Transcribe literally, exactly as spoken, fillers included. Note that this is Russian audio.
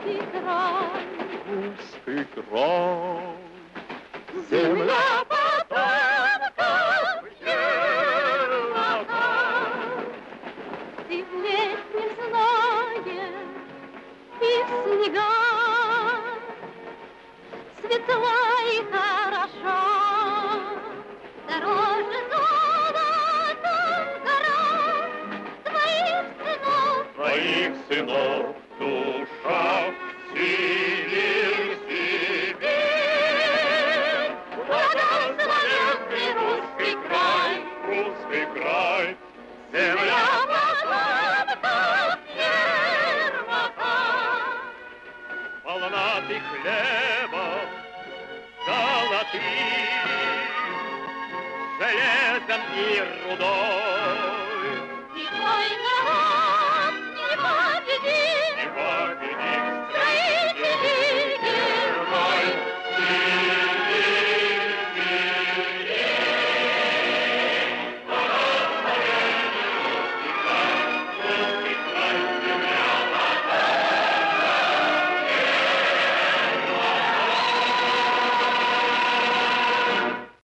узкий край, узкий край. земля потомков Ермака. Ты в летнем зное и в снегах светла и хороша, дороже золотом гора твоих сынов, Твоих сынов душа сильнее себе. Благословенный русский край, Русский край, земля потомков Ермака. полна ты хлеба золотых, железом и рудой.